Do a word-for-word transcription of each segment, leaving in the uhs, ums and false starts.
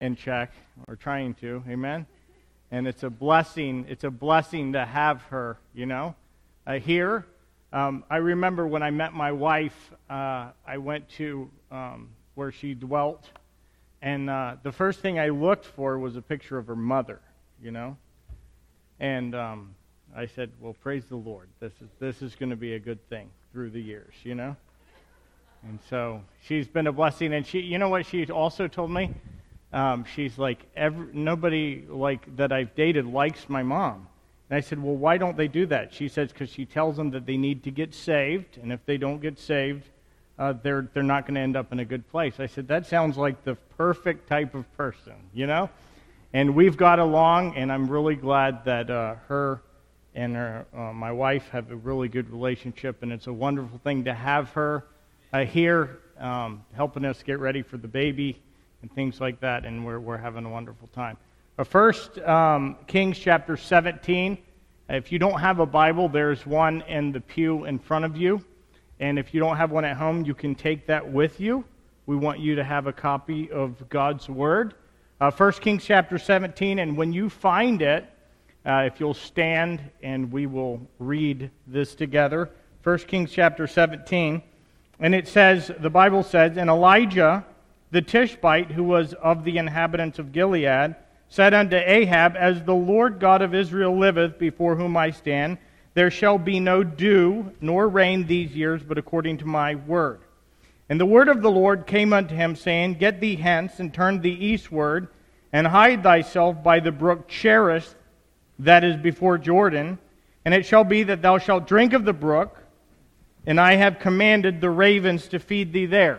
in check, or trying to, amen? And it's a blessing, it's a blessing to have her, you know, uh, here. Um, I remember when I met my wife, uh, I went to um, where she dwelt, and uh, the first thing I looked for was a picture of her mother, you know? And um, I said, well, praise the Lord. This is this is going to be a good thing through the years, you know? And so she's been a blessing. And she, you know what she also told me? Um, she's like, every, nobody like that I've dated likes my mom. And I said, well, why don't they do that? She says, because she tells them that they need to get saved. And if they don't get saved, uh, they're they're not going to end up in a good place. I said, that sounds like the perfect type of person, you know? And we've got along, and I'm really glad that uh, her and her, uh, my wife have a really good relationship, and it's a wonderful thing to have her uh, here um, helping us get ready for the baby and things like that, and we're we're having a wonderful time. But first, um, Kings chapter seventeen. If you don't have a Bible, there's one in the pew in front of you, and if you don't have one at home, you can take that with you. We want you to have a copy of God's Word. Uh, First Kings chapter seventeen, and when you find it, uh, if you'll stand and we will read this together. First Kings chapter seventeen, and it says, the Bible says, and Elijah the Tishbite, who was of the inhabitants of Gilead, said unto Ahab, as the Lord God of Israel liveth, before whom I stand, there shall be no dew nor rain these years, but according to my word. And the word of the Lord came unto him, saying, get thee hence, and turn thee eastward, and hide thyself by the brook Cherith, that is before Jordan. And it shall be that thou shalt drink of the brook, and I have commanded the ravens to feed thee there.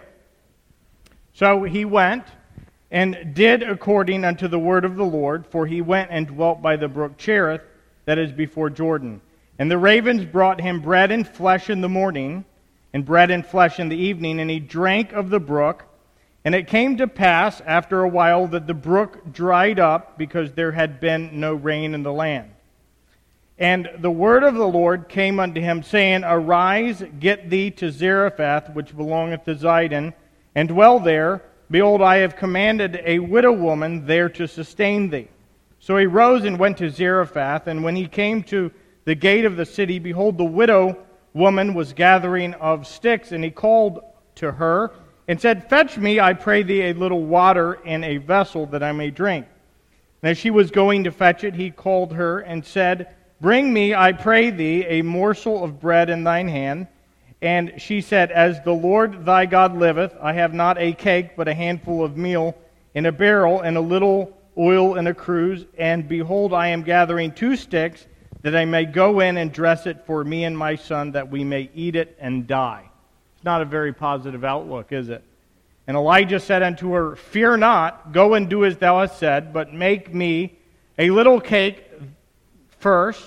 So he went, and did according unto the word of the Lord, for he went and dwelt by the brook Cherith, that is before Jordan. And the ravens brought him bread and flesh in the morning, and bread and flesh in the evening, and he drank of the brook. And it came to pass after a while that the brook dried up, because there had been no rain in the land. And the word of the Lord came unto him, saying, arise, get thee to Zarephath, which belongeth to Zidon, and dwell there. Behold, I have commanded a widow woman there to sustain thee. So he rose and went to Zarephath, and when he came to the gate of the city, behold, the widow woman was gathering of sticks, and he called to her and said, fetch me, I pray thee, a little water in a vessel, that I may drink. And as she was going to fetch it, he called her and said, bring me, I pray thee, a morsel of bread in thine hand. And she said, as the Lord thy God liveth, I have not a cake, but a handful of meal in a barrel, and a little oil in a cruse. And behold, I am gathering two sticks, that I may go in and dress it for me and my son, that we may eat it and die. It's not a very positive outlook, is it? And Elijah said unto her, fear not, go and do as thou hast said, but make me a little cake first,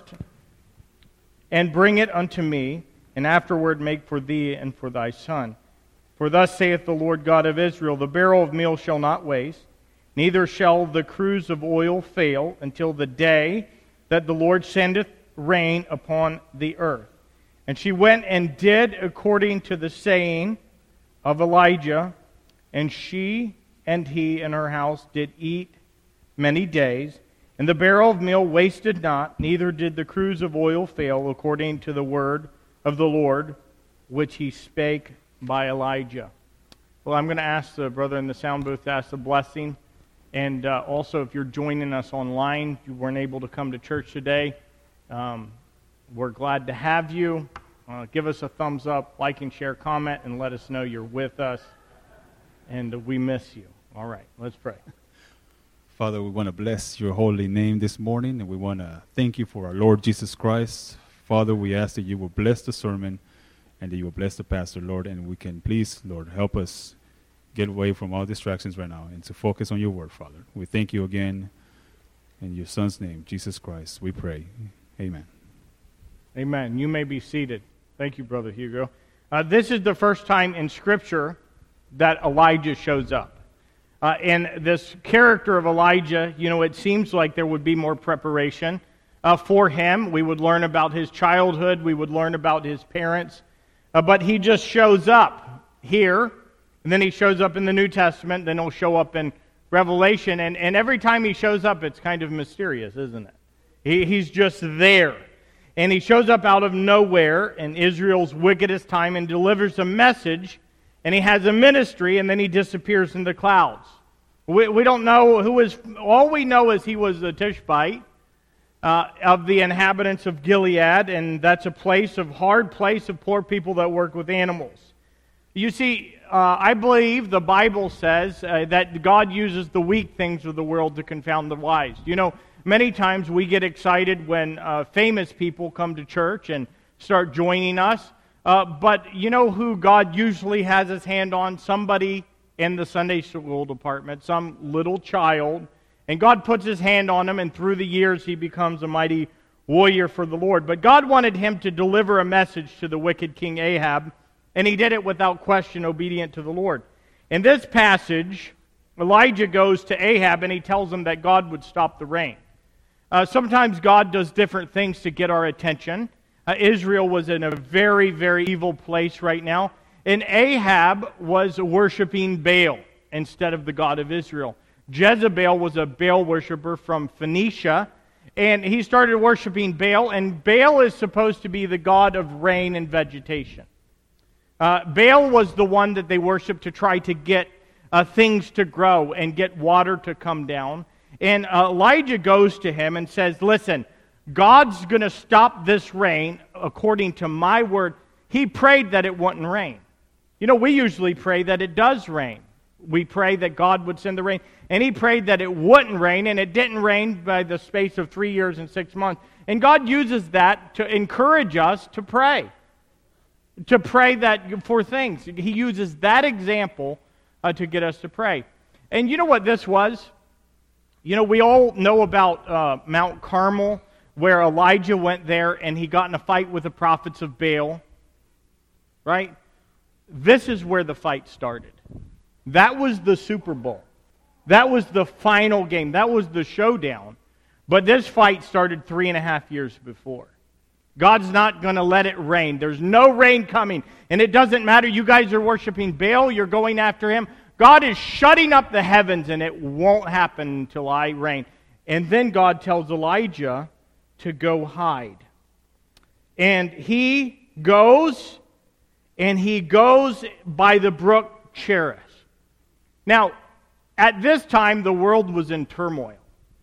and bring it unto me, and afterward make for thee and for thy son. For thus saith the Lord God of Israel, the barrel of meal shall not waste, neither shall the cruse of oil fail, until the day that the Lord sendeth rain upon the earth. And she went and did according to the saying of Elijah, and she and he and her house did eat many days, and the barrel of meal wasted not, neither did the cruse of oil fail, according to the word of the Lord, which he spake by Elijah. Well, I'm going to ask the brother in the sound booth to ask the blessing. And uh, also, if you're joining us online, you weren't able to come to church today, um, we're glad to have you. Uh, give us a thumbs up, like and share, comment, and let us know you're with us. And uh, we miss you. All right, let's pray. Father, we want to bless your holy name this morning, and we want to thank you for our Lord Jesus Christ. Father, we ask that you will bless the sermon and that you will bless the pastor, Lord, and we can please, Lord, help us get away from all distractions right now and to focus on your word, Father. We thank you again in your Son's name, Jesus Christ, we pray. Amen. Amen. You may be seated. Thank you, Brother Hugo. Uh, this is the first time in Scripture that Elijah shows up. Uh, and this character of Elijah, you know, it seems like there would be more preparation uh, for him. We would learn about his childhood. We would learn about his parents. Uh, but he just shows up here. And then he shows up in the New Testament. Then he'll show up in Revelation, and, and every time he shows up, it's kind of mysterious, isn't it? He, he's just there. And he shows up out of nowhere in Israel's wickedest time and delivers a message, and he has a ministry, and then he disappears in the clouds. We, we don't know who is, all we know is he was a Tishbite uh, of the inhabitants of Gilead, and that's a place of hard place of poor people that work with animals. You see, uh, I believe the Bible says uh, that God uses the weak things of the world to confound the wise. You know, many times we get excited when uh, famous people come to church and start joining us. Uh, but you know who God usually has his hand on? Somebody in the Sunday school department, some little child. And God puts his hand on him, and through the years he becomes a mighty warrior for the Lord. But God wanted him to deliver a message to the wicked King Ahab, and he did it without question, obedient to the Lord. In this passage, Elijah goes to Ahab, and he tells him that God would stop the rain. Uh, sometimes God does different things to get our attention. Uh, Israel was in a very, very evil place right now. And Ahab was worshiping Baal instead of the God of Israel. Jezebel was a Baal worshiper from Phoenicia. And he started worshiping Baal. And Baal is supposed to be the god of rain and vegetation. Uh, Baal was the one that they worshiped to try to get uh, things to grow and get water to come down. And uh, Elijah goes to him and says, listen, God's going to stop this rain according to my word. He prayed that it wouldn't rain. You know, we usually pray that it does rain. We pray that God would send the rain. And he prayed that it wouldn't rain, and it didn't rain by the space of three years and six months. And God uses that to encourage us to pray. To pray that for things. He uses that example uh, to get us to pray. And you know what this was? You know, we all know about uh, Mount Carmel, where Elijah went there and he got in a fight with the prophets of Baal. Right? This is where the fight started. That was the Super Bowl. That was the final game. That was the showdown. But this fight started three and a half years before. God's not going to let it rain. There's no rain coming. And it doesn't matter. You guys are worshiping Baal. You're going after him. God is shutting up the heavens, and it won't happen until I rain. And then God tells Elijah to go hide. And he goes, and he goes by the brook Cherith. Now, at this time, the world was in turmoil.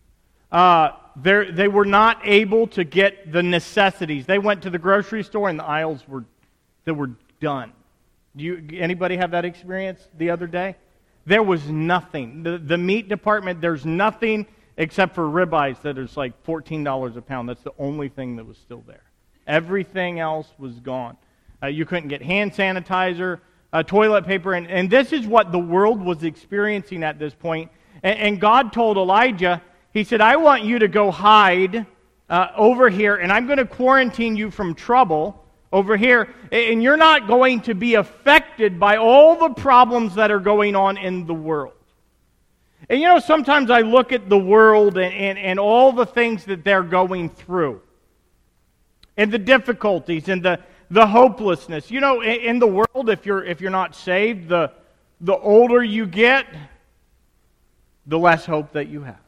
Uh, they were not able to get the necessities. They went to the grocery store, and the aisles were they were done. Do you, anybody have that experience the other day? There was nothing. The, the meat department, there's nothing except for ribeyes that is like fourteen dollars a pound. That's the only thing that was still there. Everything else was gone. Uh, you couldn't get hand sanitizer, uh, toilet paper, and, and this is what the world was experiencing at this point. And, and God told Elijah, he said, I want you to go hide uh, over here, and I'm going to quarantine you from trouble over here, and you're not going to be affected by all the problems that are going on in the world. And you know, sometimes I look at the world and, and, and all the things that they're going through, and the difficulties and the, the hopelessness. You know, in, in the world, if you're if you're not saved, the the older you get, the less hope that you have.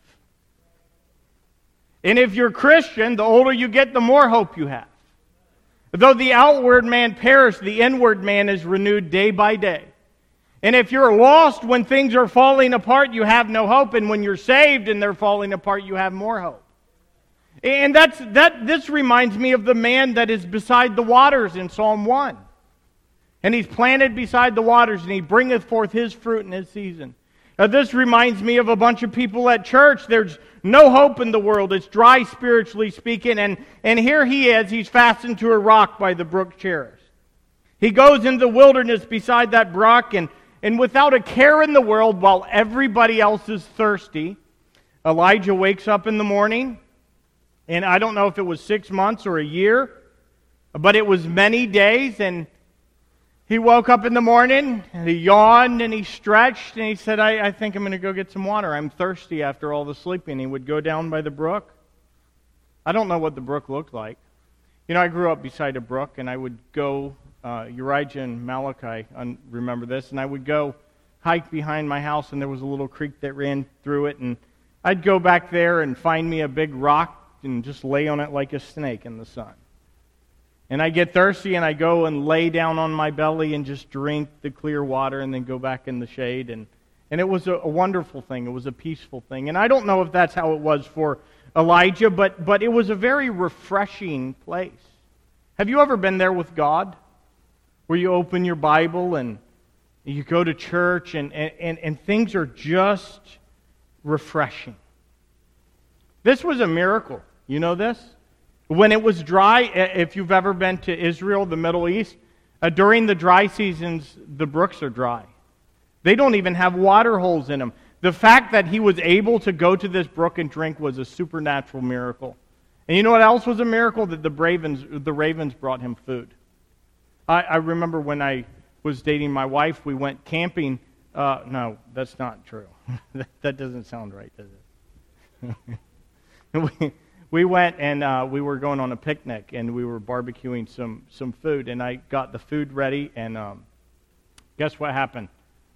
And if you're Christian, the older you get, the more hope you have. Though the outward man perish, the inward man is renewed day by day. And if you're lost when things are falling apart, you have no hope. And when you're saved and they're falling apart, you have more hope. And that's that. This reminds me of the man that is beside the waters in Psalm one. And he's planted beside the waters, and he bringeth forth his fruit in his season. Now, this reminds me of a bunch of people at church. There's no hope in the world. It's dry spiritually speaking. And, and here he is. He's fastened to a rock by the brook Cherith. He goes into the wilderness beside that brook, and, and without a care in the world, while everybody else is thirsty, Elijah wakes up in the morning. And I don't know if it was six months or a year, but it was many days, and he woke up in the morning, and he yawned, and he stretched, and he said, I, I think I'm going to go get some water. I'm thirsty after all the sleeping. He would go down by the brook. I don't know what the brook looked like. You know, I grew up beside a brook, and I would go, uh, Uriah and Malachi remember this, and I would go hike behind my house, and there was a little creek that ran through it, and I'd go back there and find me a big rock and just lay on it like a snake in the sun. And I get thirsty, and I go and lay down on my belly and just drink the clear water and then go back in the shade. And, and it was a, a wonderful thing. It was a peaceful thing. And I don't know if that's how it was for Elijah, but, but it was a very refreshing place. Have you ever been there with God? Where you open your Bible and you go to church and, and, and things are just refreshing. This was a miracle. You know this? When it was dry, if you've ever been to Israel, the Middle East, uh, during the dry seasons, the brooks are dry. They don't even have water holes in them. The fact that he was able to go to this brook and drink was a supernatural miracle. And you know what else was a miracle? That the ravens, the ravens brought him food. I, I remember when I was dating my wife, we went camping. Uh, no, that's not true. that, that doesn't sound right, does it? we, We went and uh, we were going on a picnic and we were barbecuing some, some food, and I got the food ready, and um, guess what happened?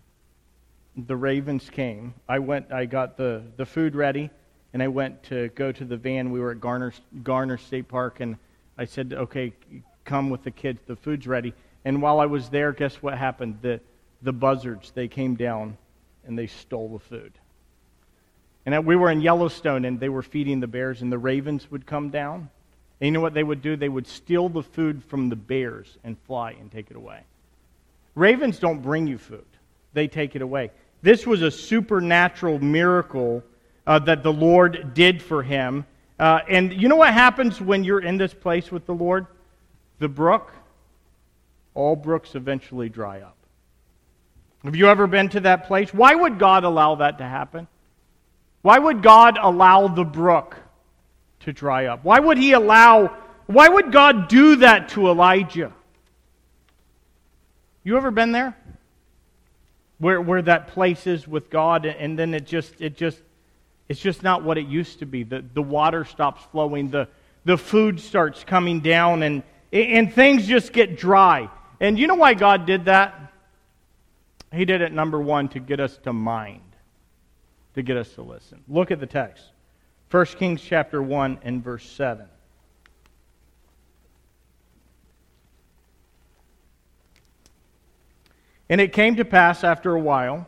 The ravens came. I went. I got the, the food ready, and I went to go to the van. We were at Garner Garner State Park, and I said, "Okay, come with the kids. The food's ready." And while I was there, guess what happened? The the buzzards, they came down and they stole the food. And we were in Yellowstone, and they were feeding the bears, and the ravens would come down. And you know what they would do? They would steal the food from the bears and fly and take it away. Ravens don't bring you food. They take it away. This was a supernatural miracle uh, that the Lord did for him. Uh, and you know what happens when you're in this place with the Lord? The brook, all brooks eventually dry up. Have you ever been to that place? Why would God allow that to happen? Why would God allow the brook to dry up? Why would he allow, why would God do that to Elijah? You ever been there? Where where that place is with God, and then it just it just it's just not what it used to be. The the water stops flowing, the the food starts coming down, and and things just get dry. And you know why God did that? He did it, number one, to get us to mind. To get us to listen. Look at the text. First Kings chapter one and verse seven. And it came to pass after a while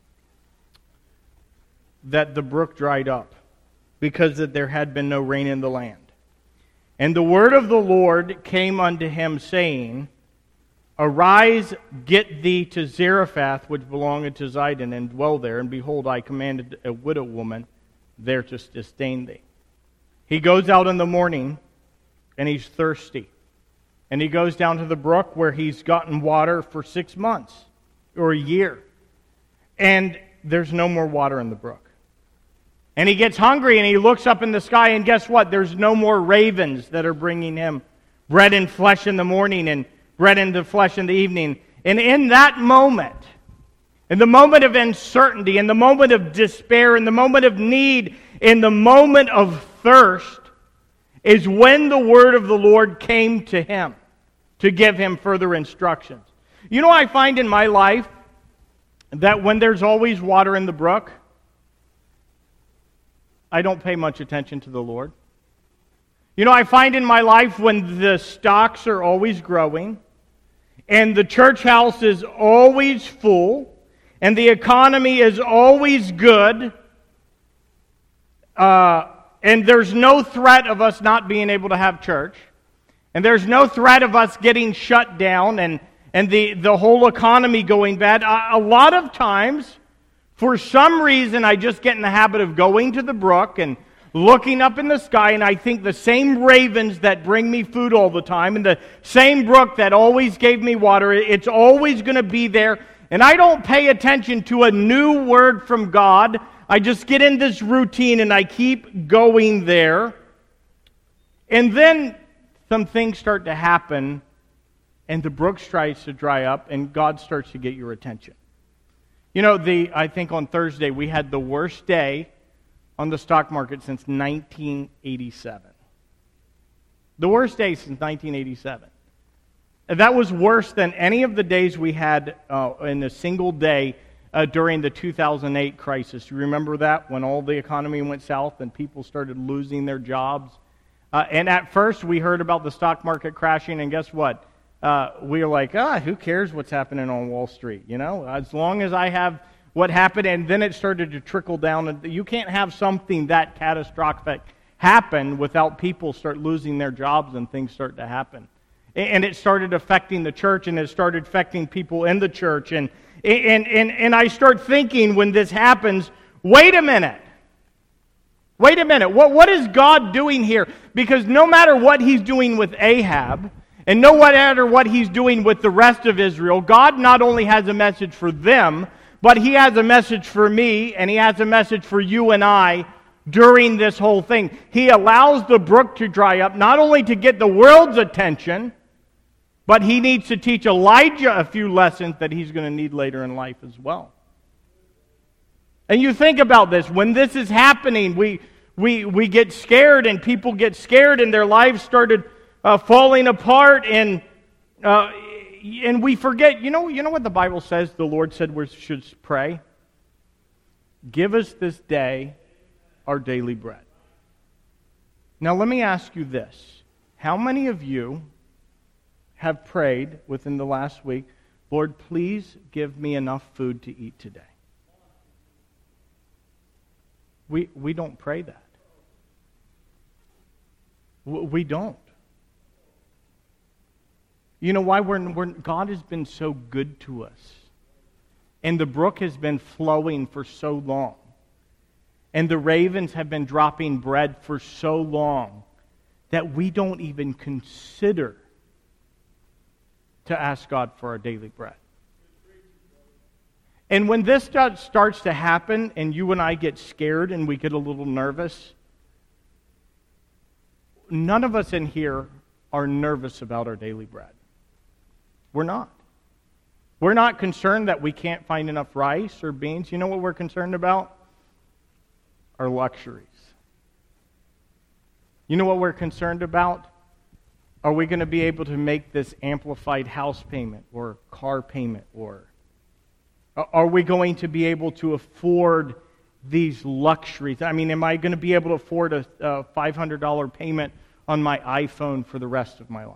that the brook dried up, because that there had been no rain in the land. And the word of the Lord came unto him, saying, Arise, get thee to Zarephath, which belongeth to Zidon, and dwell there. And behold, I commanded a widow woman there to disdain thee. He goes out in the morning, and he's thirsty. And he goes down to the brook where he's gotten water for six months or a year. And there's no more water in the brook. And he gets hungry, and he looks up in the sky, and guess what? There's no more ravens that are bringing him bread and flesh in the morning and bread and flesh in the evening. And in that moment, in the moment of uncertainty, in the moment of despair, in the moment of need, in the moment of thirst, is when the word of the Lord came to him to give him further instructions. You know, I find in my life that when there's always water in the brook, I don't pay much attention to the Lord. You know, I find in my life when the stocks are always growing, and the church house is always full, and the economy is always good, uh, and there's no threat of us not being able to have church, and there's no threat of us getting shut down and, and the, the whole economy going bad. A, a lot of times, for some reason, I just get in the habit of going to the brook and looking up in the sky, and I think the same ravens that bring me food all the time, and the same brook that always gave me water, it's always going to be there. And I don't pay attention to a new word from God. I just get in this routine, and I keep going there. And then some things start to happen, and the brook starts to dry up, and God starts to get your attention. You know, the I think on Thursday we had the worst day on the stock market since nineteen eighty-seven. The worst day since nineteen eighty-seven. And that was worse than any of the days we had uh, in a single day uh, during the two thousand eight crisis. You remember that, when all the economy went south and people started losing their jobs? Uh, and at first we heard about the stock market crashing, and guess what? Uh, we were like, ah, who cares what's happening on Wall Street? You know, as long as I have what happened, and then it started to trickle down. And you can't have something that catastrophic happen without people start losing their jobs and things start to happen. And it started affecting the church, and it started affecting people in the church. And and and, and I start thinking, when this happens, wait a minute. Wait a minute. What, what is God doing here? Because no matter what He's doing with Ahab, and no matter what He's doing with the rest of Israel, God not only has a message for them, but He has a message for me, and He has a message for you and I during this whole thing. He allows the brook to dry up, not only to get the world's attention, but He needs to teach Elijah a few lessons that he's going to need later in life as well. And you think about this, when this is happening, we we we get scared, and people get scared, and their lives started uh, falling apart, and uh, and we forget. You know, you know what the Bible says? The Lord said we should pray. Give us this day our daily bread. Now, let me ask you this: how many of you have prayed within the last week, Lord, please give me enough food to eat today? We we don't pray that. We don't. You know why? We're, we're, God has been so good to us. And the brook has been flowing for so long. And the ravens have been dropping bread for so long that we don't even consider to ask God for our daily bread. And when this starts to happen, and you and I get scared and we get a little nervous, none of us in here are nervous about our daily bread. We're not. We're not concerned that we can't find enough rice or beans. You know what we're concerned about? Our luxuries. You know what we're concerned about? Are we going to be able to make this amplified house payment or car payment? Or are we going to be able to afford these luxuries? I mean, am I going to be able to afford a, a five hundred dollars payment on my iPhone for the rest of my life?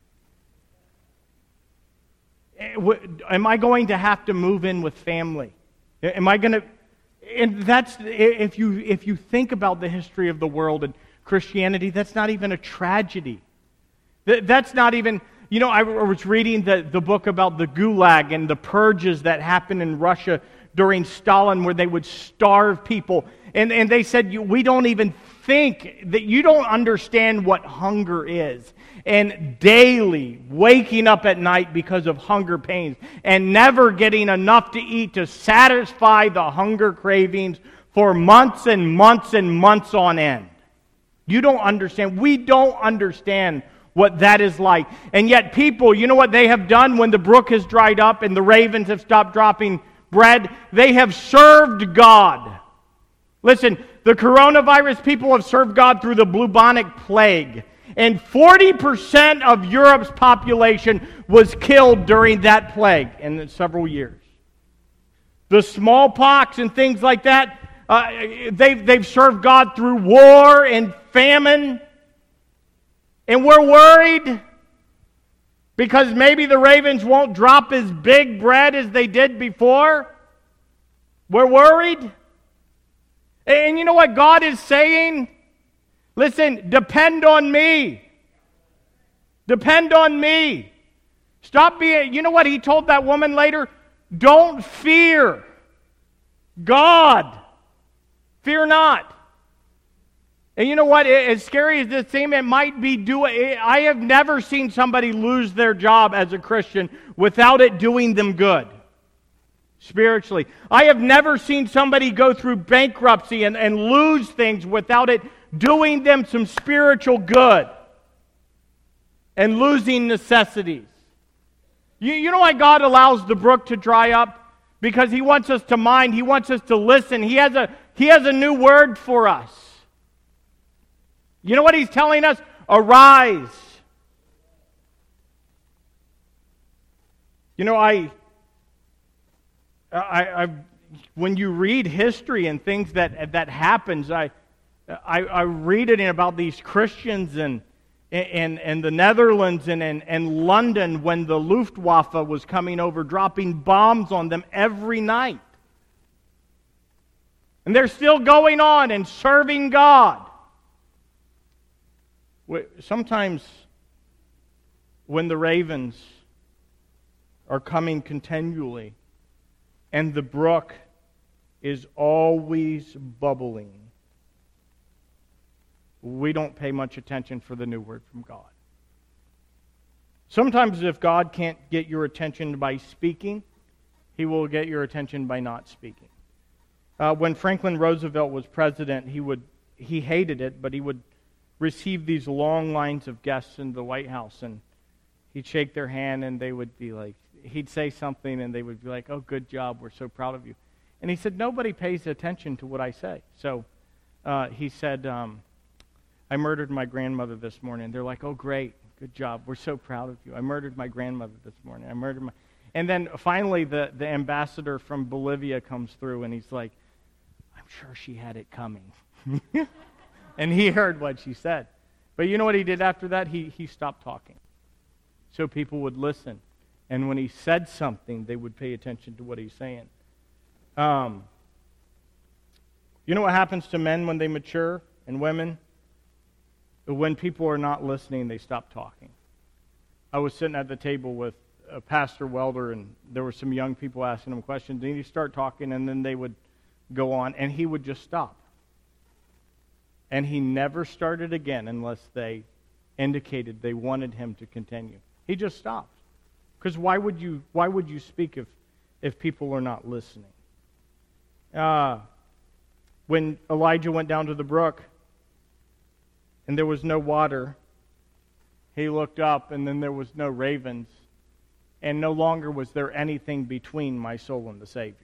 Am I going to have to move in with family? Am I going to... And that's, if you if you think about the history of the world and Christianity, that's not even a tragedy. That's not even... You know, I was reading the, the book about the Gulag and the purges that happened in Russia during Stalin, where they would starve people. And, and they said, we don't even think, that you don't understand what hunger is. And daily waking up at night because of hunger pains and never getting enough to eat to satisfy the hunger cravings for months and months and months on end. You don't understand. We don't understand what that is like. And yet people, you know what they have done when the brook has dried up and the ravens have stopped dropping bread? They have served God. Listen, the coronavirus people have served God through the bubonic plague. And forty percent of Europe's population was killed during that plague in several years. The smallpox and things like that, uh, they've, they've served God through war and famine. And we're worried because maybe the ravens won't drop as big bread as they did before. We're worried. And you know what God is saying? Listen, depend on me. Depend on me. Stop being, you know what He told that woman later? Don't fear God. Fear not. And you know what? As scary as this seems, it might be doing. I have never seen somebody lose their job as a Christian without it doing them good. Spiritually. I have never seen somebody go through bankruptcy and, and lose things without it doing them some spiritual good. And losing necessities. You, you know why God allows the brook to dry up? Because He wants us to mind. He wants us to listen. He has a, he has a new word for us. You know what He's telling us? Arise. You know, I I, I, when you read history and things that that happens, I, I, I read it in about these Christians in, in, in the Netherlands and in, in London when the Luftwaffe was coming over, dropping bombs on them every night. And they're still going on and serving God. Sometimes when the ravens are coming continually and the brook is always bubbling, we don't pay much attention for the new word from God. Sometimes if God can't get your attention by speaking, He will get your attention by not speaking. Uh, when Franklin Roosevelt was president, he would he hated it, but he would receive these long lines of guests in the White House, and he'd shake their hand, and they would be like, he'd say something, and they would be like, "Oh, good job, we're so proud of you." And he said, nobody pays attention to what I say. So uh, he said, um, I murdered my grandmother this morning. They're like, "Oh, great, good job, we're so proud of you. I murdered my grandmother this morning. I murdered my..." And then finally the, the ambassador from Bolivia comes through, and he's like, "I'm sure she had it coming." And he heard what she said. But you know what he did after that? He, he stopped talking. So people would listen. And when he said something, they would pay attention to what he's saying. Um, you know what happens to men when they mature, and women? When people are not listening, they stop talking. I was sitting at the table with uh, Pastor Welder, and there were some young people asking him questions. And he'd start talking, and then they would go on, and he would just stop. And he never started again unless they indicated they wanted him to continue. He just stopped. Because why would you why would you speak if, if people are not listening? Uh, when Elijah went down to the brook and there was no water, he looked up and then there was no ravens, and no longer was there anything between my soul and the Savior.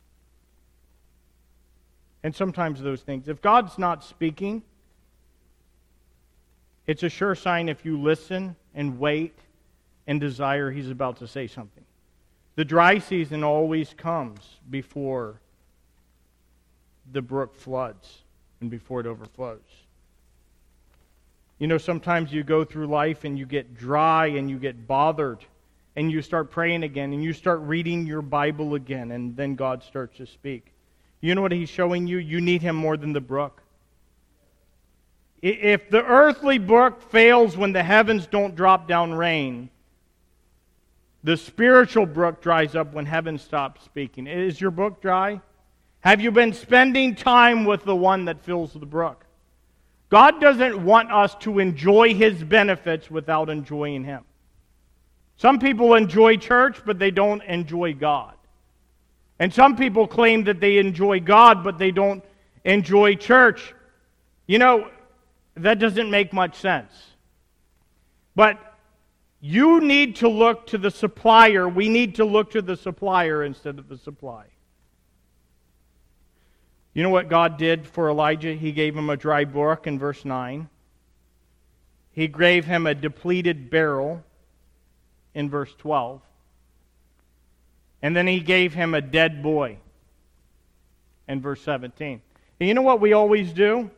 And sometimes those things, if God's not speaking, it's a sure sign if you listen and wait and desire He's about to say something. The dry season always comes before the brook floods and before it overflows. You know, sometimes you go through life and you get dry and you get bothered and you start praying again and you start reading your Bible again, and then God starts to speak. You know what He's showing you? You need Him more than the brook. If the earthly brook fails when the heavens don't drop down rain, the spiritual brook dries up when heaven stops speaking. Is your brook dry? Have you been spending time with the one that fills the brook? God doesn't want us to enjoy His benefits without enjoying Him. Some people enjoy church, but they don't enjoy God. And some people claim that they enjoy God, but they don't enjoy church. You know, that doesn't make much sense. But you need to look to the supplier. We need to look to the supplier instead of the supply. You know what God did for Elijah? He gave him a dry brook in verse nine. He gave him a depleted barrel in verse twelve. And then He gave him a dead boy in verse seventeen. And you know what we always do?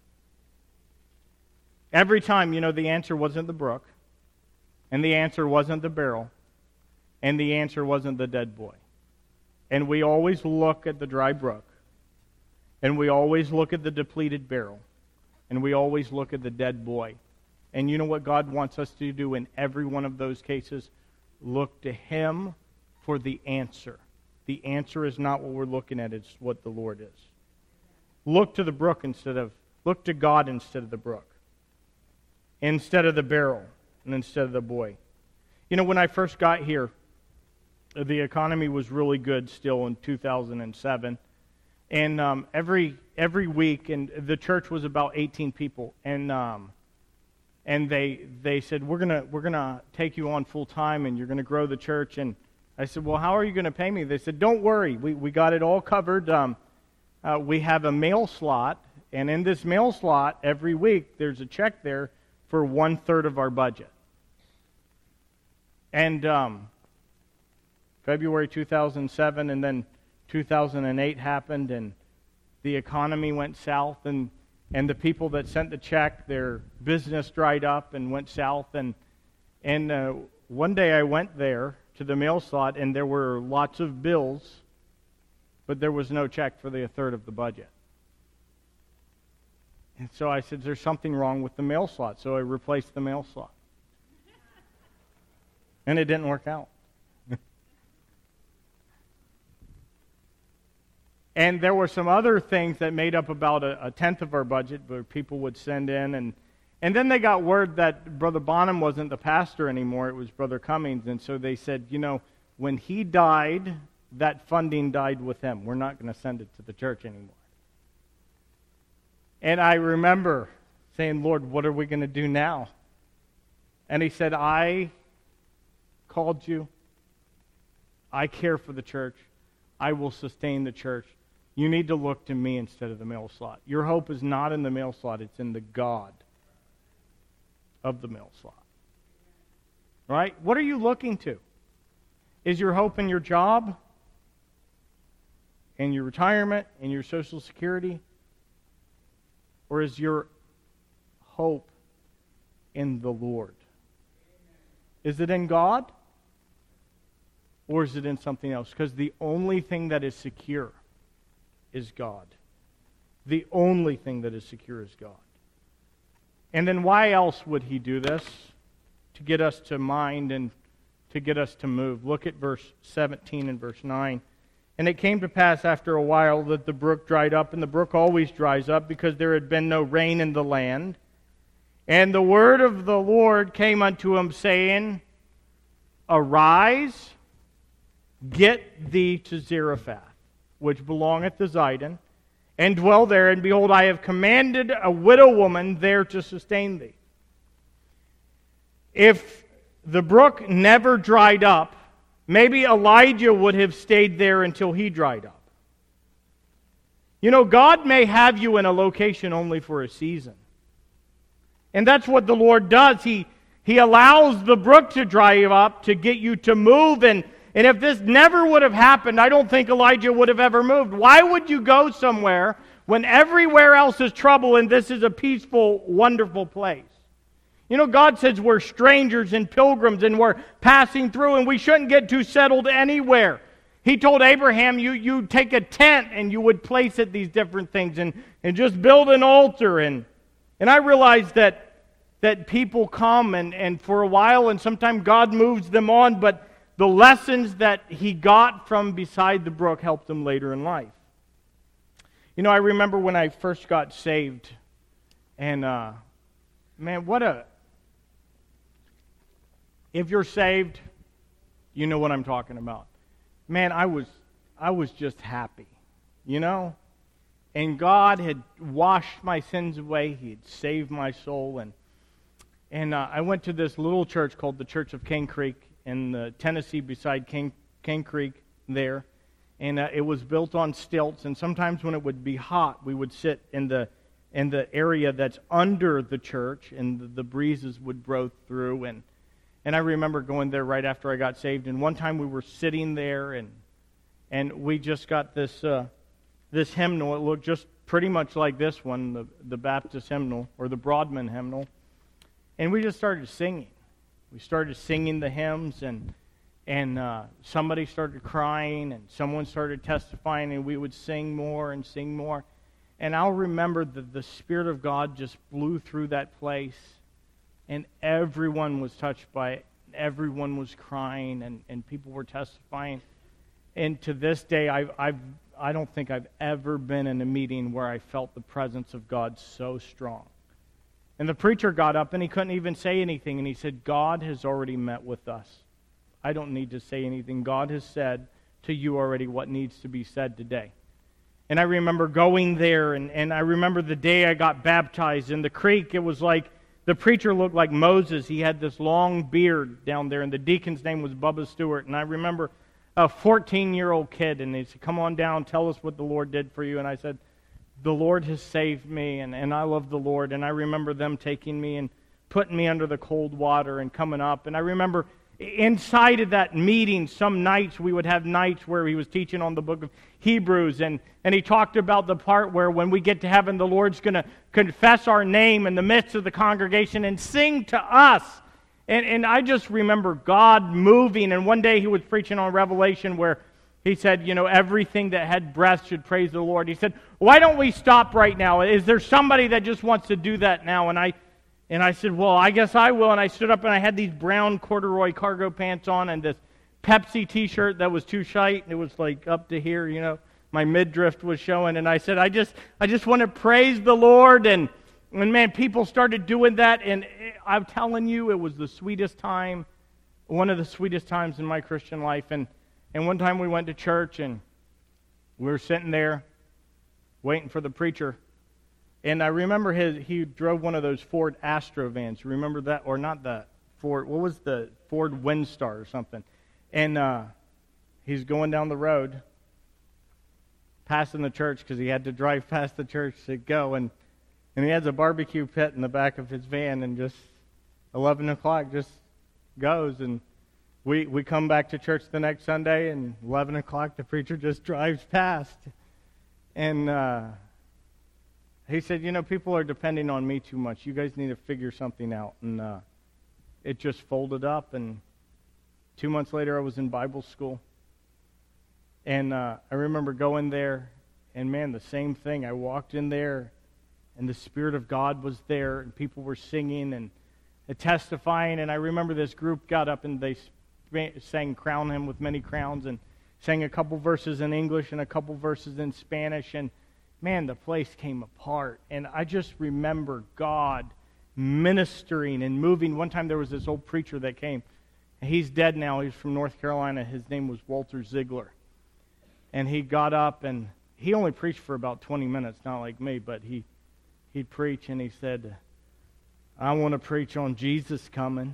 Every time, you know, the answer wasn't the brook, and the answer wasn't the barrel, and the answer wasn't the dead boy. And we always look at the dry brook, and we always look at the depleted barrel, and we always look at the dead boy. And you know what God wants us to do in every one of those cases? Look to Him for the answer. The answer is not what we're looking at, it's what the Lord is. Look to the brook instead of, look to God instead of the brook. Instead of the barrel, and instead of the boy. You know, when I first got here, the economy was really good still in two thousand seven. And um, every every week, and the church was about eighteen people, and um, and they they said, we're gonna we're gonna take you on full time, and you're gonna grow the church. And I said, well, how are you gonna pay me? They said, don't worry, we we got it all covered. Um, uh, we have a mail slot, and in this mail slot every week there's a check there for one third of our budget. And um, February two thousand seven, and then two thousand eight happened, and the economy went south, and, and the people that sent the check, their business dried up and went south. And, and uh, one day I went there to the mail slot, and there were lots of bills, but there was no check for the third of the budget. And so I said, there's something wrong with the mail slot. So I replaced the mail slot. And it didn't work out. And there were some other things that made up about a, a tenth of our budget where people would send in. And, and then they got word that Brother Bonham wasn't the pastor anymore. It was Brother Cummings. And so they said, you know, when he died, that funding died with him. We're not going to send it to the church anymore. And I remember saying, Lord, what are we going to do now? And he said, I called you. I care for the church. I will sustain the church. You need to look to me instead of the mail slot. Your hope is not in the mail slot. It's in the God of the mail slot. Right? What are you looking to? Is your hope in your job? In your retirement? In your Social Security? Or is your hope in the Lord? Is it in God? Or is it in something else? Because the only thing that is secure is God. The only thing that is secure is God. And then why else would he do this? To get us to mind and to get us to move. Look at verse seventeen and verse nine. And it came to pass after a while that the brook dried up, and the brook always dries up because there had been no rain in the land. And the word of the Lord came unto him, saying, Arise, get thee to Zarephath, which belongeth to Zidon, and dwell there, and behold, I have commanded a widow woman there to sustain thee. If the brook never dried up, maybe Elijah would have stayed there until he dried up. You know, God may have you in a location only for a season. And that's what the Lord does. He, he allows the brook to dry up to get you to move. And, and if this never would have happened, I don't think Elijah would have ever moved. Why would you go somewhere when everywhere else is trouble and this is a peaceful, wonderful place? You know, God says we're strangers and pilgrims and we're passing through and we shouldn't get too settled anywhere. He told Abraham, you, you take a tent and you would place it these different things and, and just build an altar. And, and I realize that, that people come and, and for a while and sometimes God moves them on, but the lessons that he got from beside the brook helped him later in life. You know, I remember when I first got saved and, uh, man, what a... If you're saved, you know what I'm talking about. Man, I was I was just happy, you know? And God had washed my sins away. He had saved my soul. And and uh, I went to this little church called the Church of Cane Creek in uh, Tennessee beside Cane, Cane Creek there. And uh, it was built on stilts. And sometimes when it would be hot, we would sit in the in the area that's under the church, and the, the breezes would blow through. And And I remember going there right after I got saved. And one time we were sitting there, and and we just got this uh, this hymnal. It looked just pretty much like this one, the, the Baptist hymnal, or the Broadman hymnal. And we just started singing. We started singing the hymns, and and uh, somebody started crying, and someone started testifying, and we would sing more and sing more. And I'll remember that the Spirit of God just blew through that place. And everyone was touched by it. Everyone was crying, and, and people were testifying. And to this day, I've, I've, I don't think I've ever been in a meeting where I felt the presence of God so strong. And the preacher got up, and he couldn't even say anything. And he said, God has already met with us. I don't need to say anything. God has said to you already what needs to be said today. And I remember going there, and, and I remember the day I got baptized in the creek. It was like, the preacher looked like Moses. He had this long beard down there, and the deacon's name was Bubba Stewart. And I remember a fourteen-year-old kid, and he said, come on down, tell us what the Lord did for you. And I said, the Lord has saved me, and, and I love the Lord. And I remember them taking me and putting me under the cold water and coming up. And I remember inside of that meeting, some nights we would have nights where he was teaching on the book of Hebrews, and, and he talked about the part where when we get to heaven, the Lord's going to confess our name in the midst of the congregation and sing to us. And, and I just remember God moving, and one day he was preaching on Revelation where he said, you know, everything that had breath should praise the Lord. He said, why don't we stop right now? Is there somebody that just wants to do that now? And I and I said, well, I guess I will. And I stood up and I had these brown corduroy cargo pants on and this Pepsi t-shirt that was too tight. It was like up to here, you know. My midriff was showing. And I said, I just I just want to praise the Lord. And, and man, people started doing that. And I'm telling you, it was the sweetest time, one of the sweetest times in my Christian life. And And one time we went to church, and we were sitting there waiting for the preacher. And I remember his, he drove one of those Ford Astro vans. Remember that? Or not the Ford, what was the Ford Windstar or something? And uh, he's going down the road, passing the church, because he had to drive past the church to go. And, and he has a barbecue pit in the back of his van, and just eleven o'clock just goes, and We we come back to church the next Sunday, and eleven o'clock the preacher just drives past. And uh, he said, you know, people are depending on me too much. You guys need to figure something out. And uh, it just folded up. And two months later, I was in Bible school. And uh, I remember going there, and man, the same thing. I walked in there, and the Spirit of God was there, and people were singing and testifying. And I remember this group got up, and they sang Crown Him with Many Crowns, and sang a couple verses in English and a couple verses in Spanish, and man, the place came apart. And I just remember God ministering and moving. One time there was this old preacher that came, and he's dead now. He's from North Carolina. His name was Walter Ziegler. And he got up, and he only preached for about twenty minutes, not like me, but he, he'd preach, and he said, I want to preach on Jesus coming.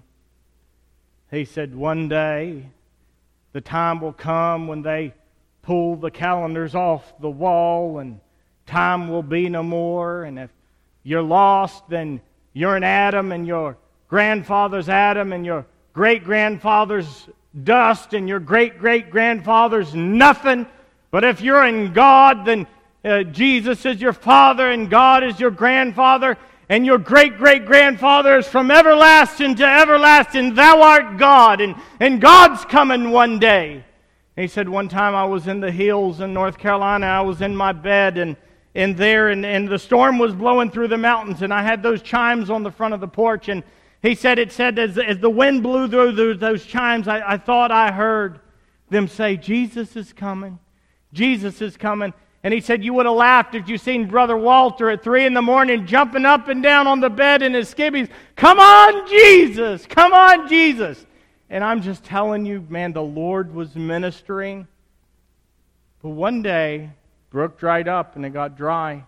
He said, one day, the time will come when they pull the calendars off the wall and time will be no more. And if you're lost, then you're an Adam, and your grandfather's Adam, and your great-grandfather's dust, and your great-great-grandfather's nothing. But if you're in God, then uh, Jesus is your father, and God is your grandfather, and your great-great-grandfather is from everlasting to everlasting. Thou art God, and, and God's coming one day. And he said, one time I was in the hills in North Carolina. I was in my bed, and, and there, and, and the storm was blowing through the mountains, and I had those chimes on the front of the porch. And he said, it said, as, as the wind blew through those, those chimes, I, I thought I heard them say, Jesus is coming. Jesus is coming. And he said, you would have laughed if you seen Brother Walter at three in the morning jumping up and down on the bed in his skivvies. Come on, Jesus! Come on, Jesus! And I'm just telling you, man, the Lord was ministering. But one day, brook dried up and it got dry.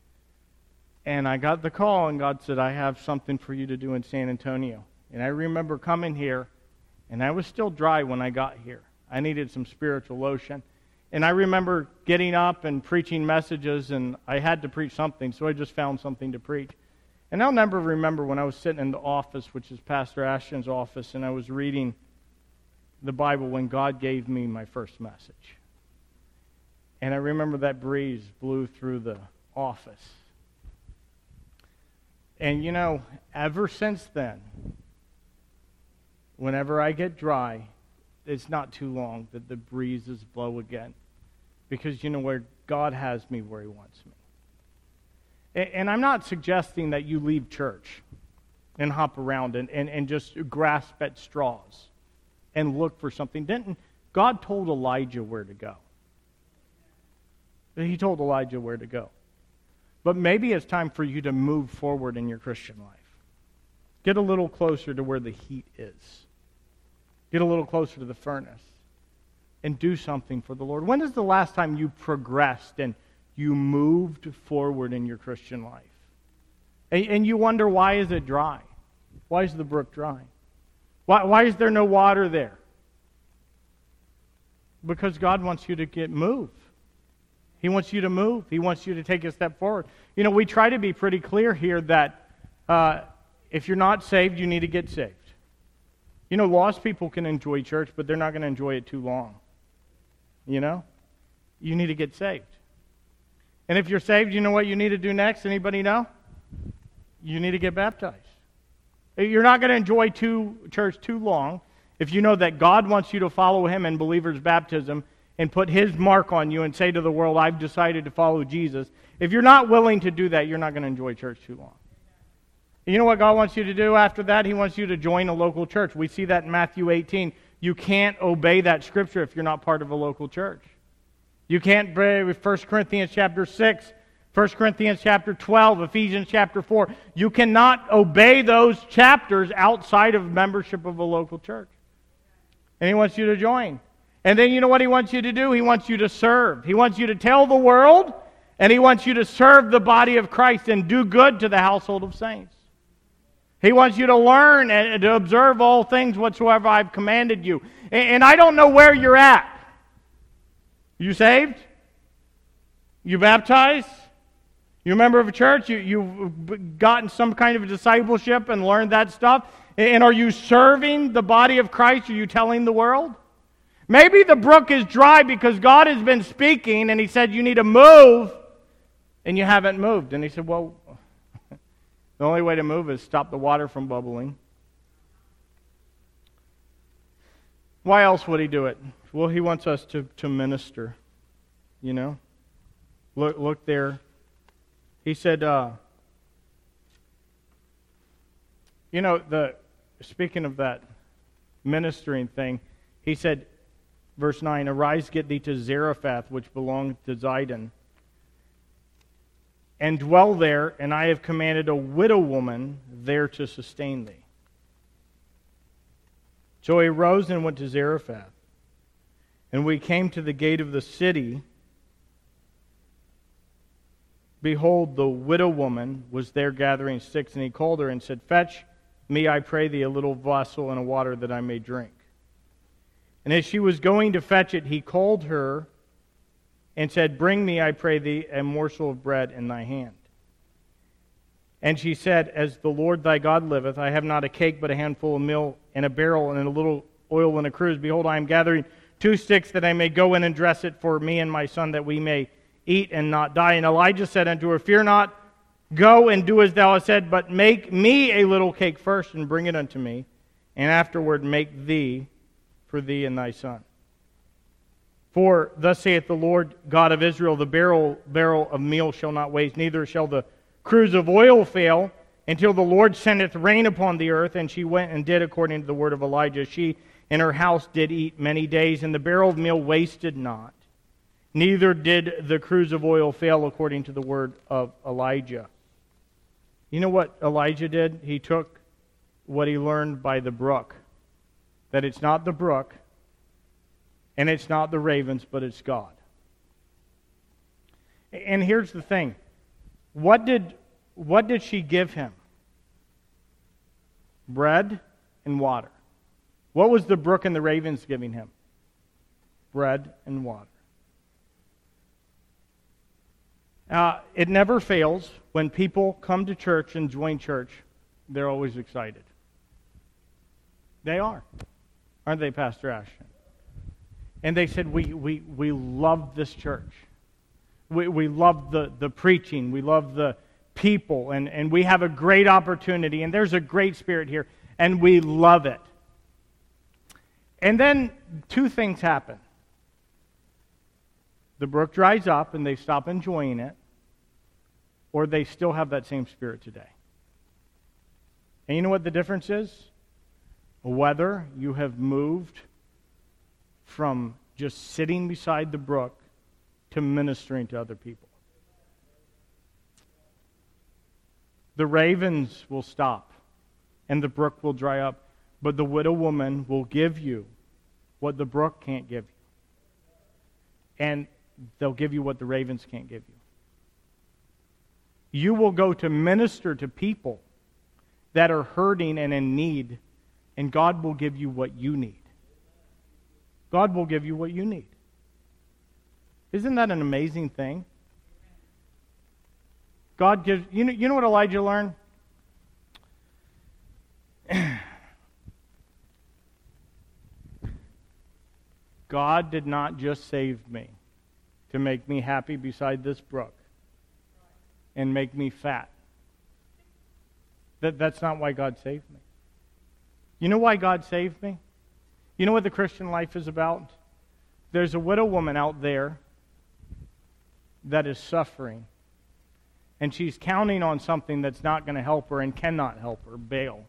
And I got the call, and God said, I have something for you to do in San Antonio. And I remember coming here, and I was still dry when I got here. I needed some spiritual lotion. And I remember getting up and preaching messages, and I had to preach something, so I just found something to preach. And I'll never remember when I was sitting in the office, which is Pastor Ashton's office, and I was reading the Bible when God gave me my first message. And I remember that breeze blew through the office. And you know, ever since then, whenever I get dry, it's not too long that the breezes blow again. Because you know where God has me where He wants me. And I'm not suggesting that you leave church and hop around and, and, and just grasp at straws and look for something. Didn't God told Elijah where to go? He told Elijah where to go. But maybe it's time for you to move forward in your Christian life. Get a little closer to where the heat is. Get a little closer to the furnace. And do something for the Lord. When is the last time you progressed and you moved forward in your Christian life? And, and you wonder, why is it dry? Why is the brook dry? Why, why is there no water there? Because God wants you to get move. He wants you to move. He wants you to take a step forward. You know, we try to be pretty clear here that uh, if you're not saved, you need to get saved. You know, lost people can enjoy church, but they're not going to enjoy it too long. You know? You need to get saved. And if you're saved, you know what you need to do next? Anybody know? You need to get baptized. You're not going to enjoy too, church too long if you know that God wants you to follow Him in believer's baptism and put His mark on you and say to the world, I've decided to follow Jesus. If you're not willing to do that, you're not going to enjoy church too long. You know what God wants you to do after that? He wants you to join a local church. We see that in Matthew eighteen. You can't obey that scripture if you're not part of a local church. You can't obey First Corinthians chapter six, First Corinthians chapter twelve, Ephesians chapter four. You cannot obey those chapters outside of membership of a local church. And He wants you to join. And then you know what He wants you to do? He wants you to serve. He wants you to tell the world, and He wants you to serve the body of Christ and do good to the household of saints. He wants you to learn and to observe all things whatsoever I've commanded you. And I don't know where you're at. You saved? You baptized? You a member of a church? You, you've gotten some kind of discipleship and learned that stuff? And are you serving the body of Christ? Are you telling the world? Maybe the brook is dry because God has been speaking and He said you need to move and you haven't moved. And He said, well, the only way to move is stop the water from bubbling. Why else would He do it? Well, He wants us to, to minister, you know. Look, look there. He said, uh, you know, the speaking of that ministering thing, He said, verse nine, arise, get thee to Zarephath, which belonged to Zidon, and dwell there, and I have commanded a widow woman there to sustain thee. So he rose and went to Zarephath. And we came to the gate of the city. Behold, the widow woman was there gathering sticks, and he called her and said, fetch me, I pray thee, a little vessel and a water that I may drink. And as she was going to fetch it, he called her and said, bring me, I pray thee, a morsel of bread in thy hand. And she said, as the Lord thy God liveth, I have not a cake, but a handful of meal in a barrel and a little oil in a cruse. Behold, I am gathering two sticks that I may go in and dress it for me and my son, that we may eat and not die. And Elijah said unto her, fear not, go and do as thou hast said, but make me a little cake first and bring it unto me, and afterward make thee for thee and thy son. For thus saith the Lord God of Israel, the barrel, barrel of meal shall not waste, neither shall the cruse of oil fail, until the Lord sendeth rain upon the earth. And she went and did according to the word of Elijah. She and her house did eat many days, and the barrel of meal wasted not, neither did the cruse of oil fail, according to the word of Elijah. You know what Elijah did? He took what he learned by the brook, that it's not the brook, and it's not the ravens, but it's God. And here's the thing. What did, what did she give him? Bread and water. What was the brook and the ravens giving him? Bread and water. Uh, it never fails. When people come to church and join church, they're always excited. They are. Aren't they, Pastor Ashton? And they said, we we we love this church. We we love the, the preaching. We love the people. And, and we have a great opportunity. And there's a great spirit here. And we love it. And then two things happen. The brook dries up and they stop enjoying it. Or they still have that same spirit today. And you know what the difference is? Whether you have moved from just sitting beside the brook to ministering to other people. The ravens will stop and the brook will dry up, but the widow woman will give you what the brook can't give you. And they'll give you what the ravens can't give you. You will go to minister to people that are hurting and in need, and God will give you what you need. God will give you what you need. Isn't that an amazing thing? God gives, you know, you know what Elijah learned? God did not just save me to make me happy beside this brook and make me fat. That, that's not why God saved me. You know why God saved me? You know what the Christian life is about? There's a widow woman out there that is suffering, and she's counting on something that's not going to help her and cannot help her, Baal.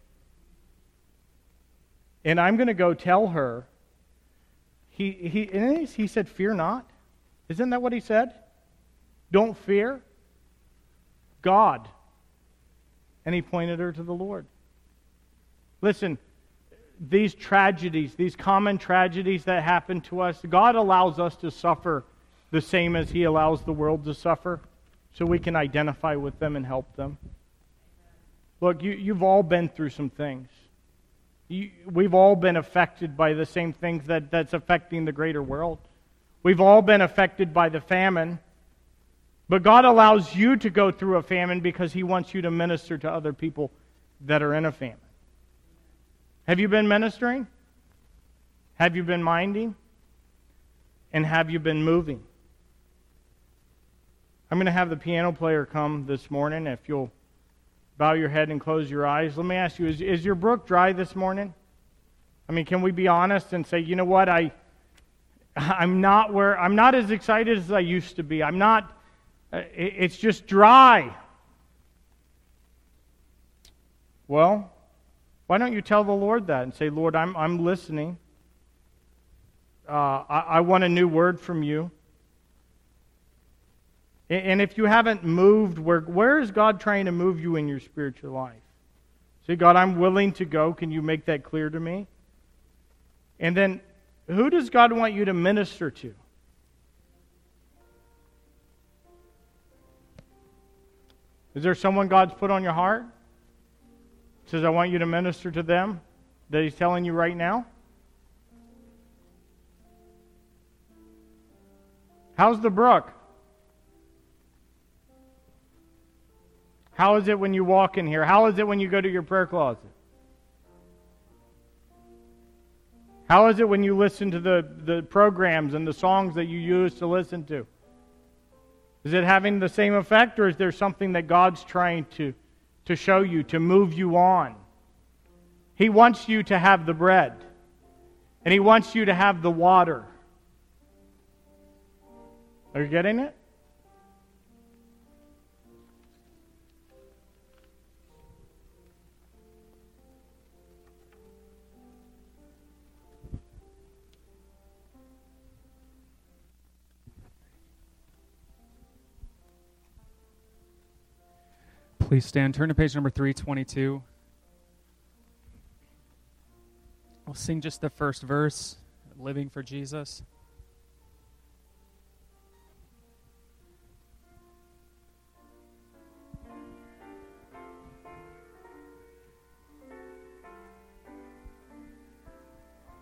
And I'm going to go tell her, he, he, and he said, fear not. Isn't that what he said? Don't fear. God. And he pointed her to the Lord. Listen, these tragedies, these common tragedies that happen to us, God allows us to suffer the same as he allows the world to suffer, so we can identify with them and help them. Look, you, you've all been through some things. You, we've all been affected by the same things that, that's affecting the greater world. We've all been affected by the famine. But God allows you to go through a famine because he wants you to minister to other people that are in a famine. Have you been ministering? Have you been minding? And have you been moving? I'm going to have the piano player come this morning. If you'll bow your head and close your eyes. Let me ask you, is, is your brook dry this morning? I mean, can we be honest and say, you know what, I, I'm not where, I'm not as excited as I used to be. I'm not, it, it's just dry. Well, why don't you tell the Lord that and say, Lord, I'm, I'm listening. Uh, I, I want a new word from you. And if you haven't moved, where, where is God trying to move you in your spiritual life? Say, God, I'm willing to go. Can you make that clear to me? And then, who does God want you to minister to? Is there someone God's put on your heart? Says, I want you to minister to them, that he's telling you right now? How's the brook? How is it when you walk in here? How is it when you go to your prayer closet? How is it when you listen to the, the programs and the songs that you use to listen to? Is it having the same effect, or is there something that God's trying to, to show you, to move you on? He wants you to have the bread, and he wants you to have the water. Are you getting it? Please stand. Turn to page number three twenty-two. We'll sing just the first verse, Living for Jesus.